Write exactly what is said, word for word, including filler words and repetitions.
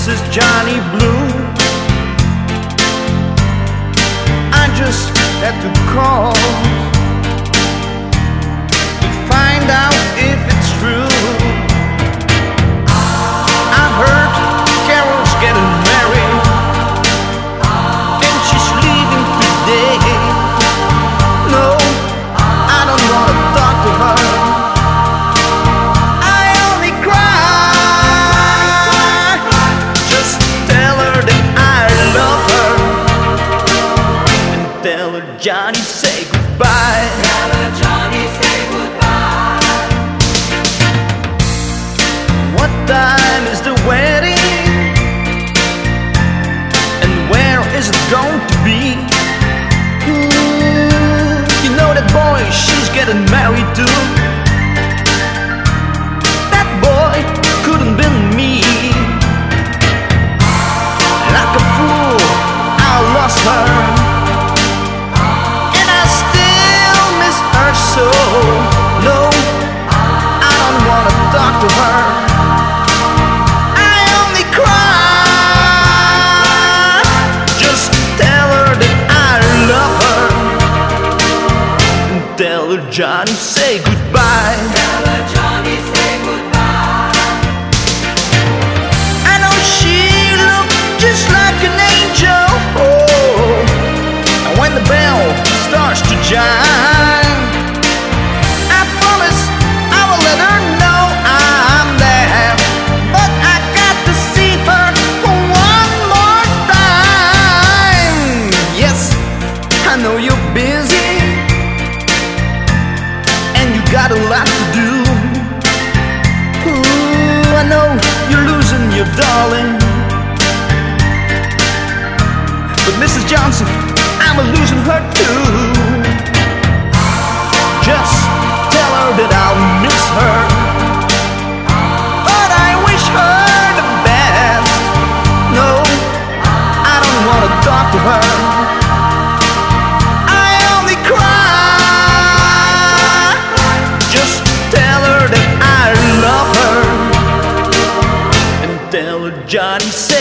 Missus Johnny Blue. I just had to call to find out if it's true. I heard Carol's getting married and she's leaving today. No, I don't want to talk to her. I only cry. Just tell her that I love her and tell her Johnny say goodbye. Tell her Johnny say goodbye. What time is the wedding? And where is it going to be? Ooh, you know that boy she's getting married to? That boy couldn't be me. Like a fool, I lost her, and I still miss her so. No, I don't wanna talk to her. I only cry. Just tell her that I love her and tell her Johnny say goodbye. Tell her Johnny say goodbye. I know she looked just like an angel. Oh, and when the bell starts to chime, I promise I will let her know I'm there. But I got to see her one more time. Yes, I know you're busy and you got a lot to do. Ooh, I know you're losing your darling, but Missus Johnson, I'm losing her too. Just tell her that I'll miss her, but I wish her the best. No, I don't want to talk to her. I only cry. Just tell her that I love her and tell her Johnny said